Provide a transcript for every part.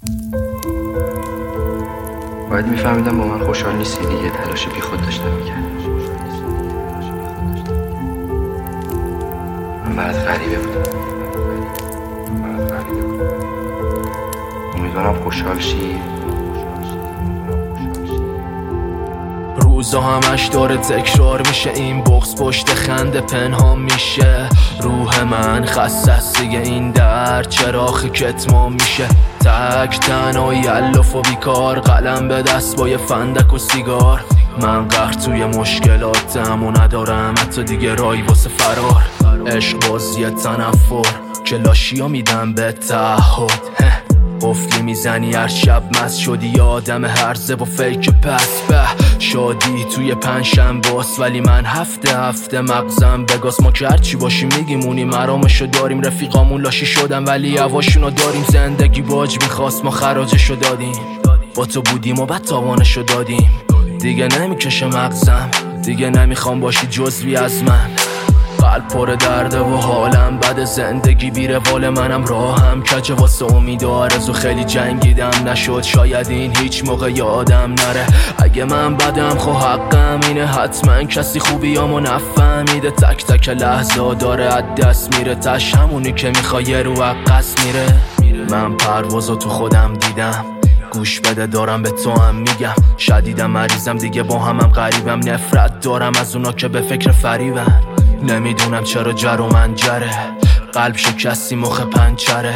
باید میفهمیدم با من خوشحال نیستی دیگه، تلاش بی خود داشتم میکردم. من برات غریبه بودم. امیدوارم خوشحال شی. روزا همش داره تکرار میشه، این بغض پشت خنده پنهان میشه. روح من خسته است دیگه، این درد چراغ کتمان میشه. تک تنها یلف و بیکار، قلم به دست با یه فندک و سیگار. من غرق توی مشکلاتم و ندارم حتی دیگه رای واسه فرار. عشق بازی تنفر که لاشیا میدم به تعهد. قفلی میزنی هر شب مست شدی، یادم هرزه و فیک پس به شادی توی پنجشنبه است، ولی من هفته مغزم بگاز. ما که هرچی باشیم میگیمونیم، مرامشو داریم، رفیقامون لاشی شدن ولی هواشونو داریم. زندگی باج میخواست ما خراجشو دادیم، با تو بودیم و بعد تاوانشو دادیم. دیگه نمیکشه مغزم، دیگه نمیخوام باشی جزوی از من. قلب پر درده و حالم بد، زندگی بی روال، منم راهم کجه واسه امید و آرزو. خیلی جنگیدم نشد، شاید این هیچ موقع یادم نره. اگه من بدم خو حقم اینه، حتما کسی خوبیامو نفهمیده. تک تک لحظه داره از دست میره، تش همونی که میخوای رو عقص میره. من پروازو تو خودم دیدم، گوش بده دارم به تو هم میگم. شدیدم مریضم دیگه، با همم غریبم. نفرت دارم از اونا که به فکر فریبن. نمیدونم چرا جر و منجره، قلب شکستی مخ پنچره.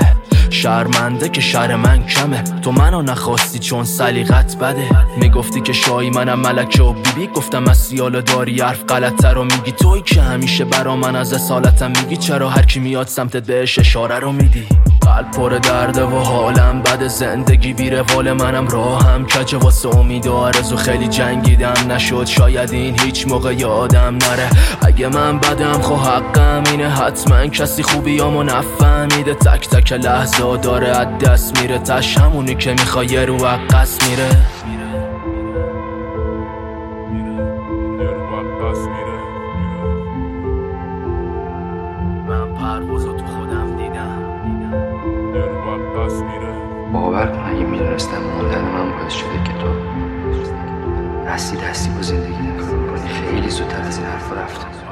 شرمنده که شر من کمه، تو منو نخواستی چون سلیقت بده. میگفتی که شاهی منم ملکه و بیبی، گفتم از سیاله داری حرف غلطه رو میگی. توی که همیشه برا من از اصالتم میگی، چرا هر کی میاد سمتت بهش اشاره رو میدی. قلب پر درده و حالم بد، زندگی بی روال، منم راهم کجه واسه امید و آرزو. خیلی جنگیدم نشد، شاید این هیچ موقع یادم نره. اگه من بدم خو حقم اینه، حتما کسی خوبیامو نفهمیده. تک تک لحظه داره از دست میره، تش همونی که میخوای رو عقص میره. من پروازو تو خودم دیدم. باور کن اگه میدونستم موندن من باعث شده که تو دستی با زندگی نگاه کنی، خیلی زودتر از این حرف رفتم.